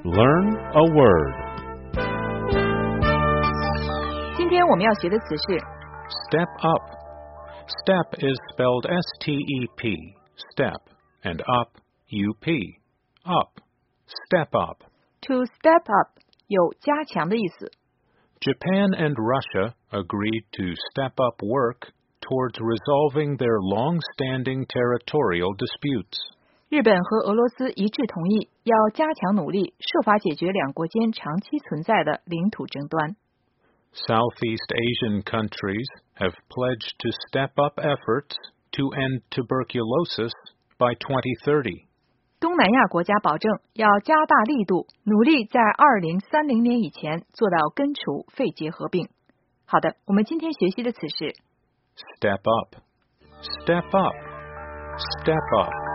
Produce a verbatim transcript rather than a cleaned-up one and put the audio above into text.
Learn a word. 今天我们要学的词是 Step up. Step is spelled S T E P, step, and up, U P, up. Step up. to step up 有加强的意思。 Japan and Russia agreed to step up work towards resolving their long-standing territorial disputes. 日本和俄罗斯一致同意要加强努力，设法解决两国间长期存在的领土争端。 Southeast Asian countries have pledged to step up efforts to end tuberculosis by twenty thirty. 东南亚国家保证要加大力度，努力在二零三零年以前做到根除肺结核病。好的，我们今天学习的词是 Step up. Step up. Step up.